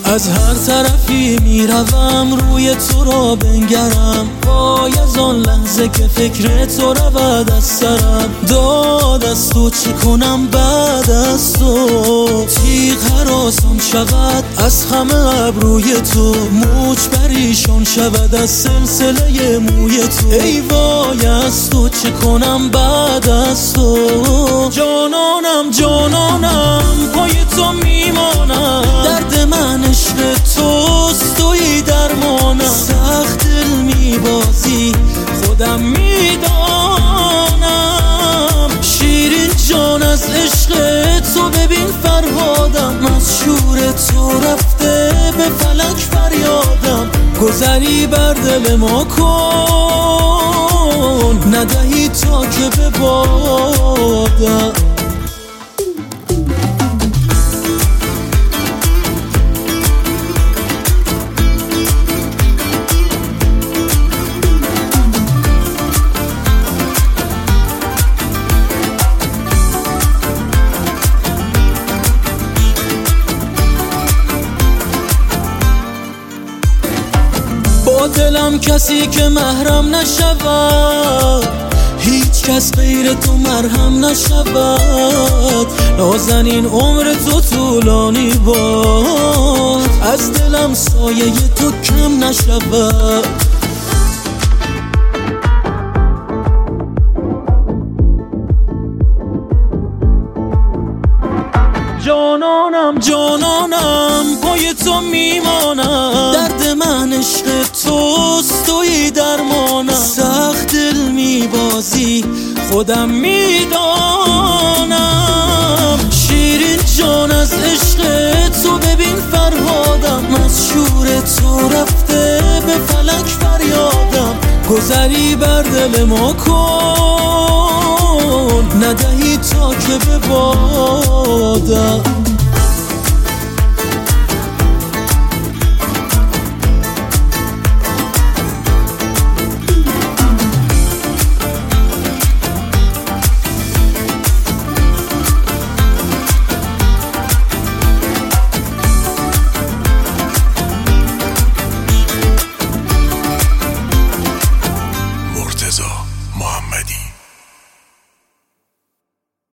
از هر طرفی میروم روی تو را بنگرم، وای از آن لحظه که فکر تو رود از سرم. داد از تو چه کنم بعد از تو، تیغ هراسان شود از همه ابروی تو، موج پریشان شود از سلسله موی تو. ای وای از تو چه کنم بعد از تو، جانانم جانانم پای تو میمانم، درد من عشق توست توی درمانم. سخت دل میبازی خودم میدانم، شیرین جان از عشق تو ببین فرهادم، از شور تو رفته به فلک فریادم. گذری بر دل ما کن ندهی تا که ببادم. با دلم کسی که محرم نشود، هیچ کس غیر تو مرهم نشود. نازنین عمر تو طولانی باد، از دلم سایه تو کم نشود. جانانم جانانم پای تو میمانم، درد من عشق توست توی درمانم. سخت دل میبازی خودم میدانم، شیرین جان از عشق تو ببین فرهادم، از شور تو رفته به فلک فریادم. گذری بر دل ما کن ندهی تا که ببادم.